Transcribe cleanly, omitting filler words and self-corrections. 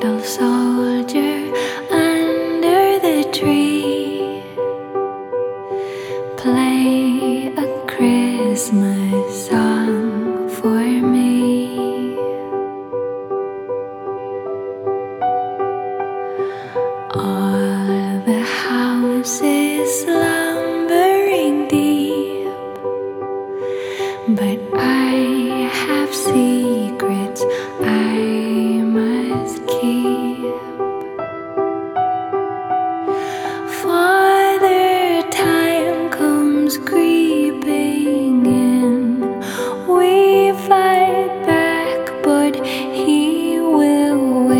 little soldier under the tree, play a Christmas song for me. All the houses slumbering deep, but I have secrets I must keep.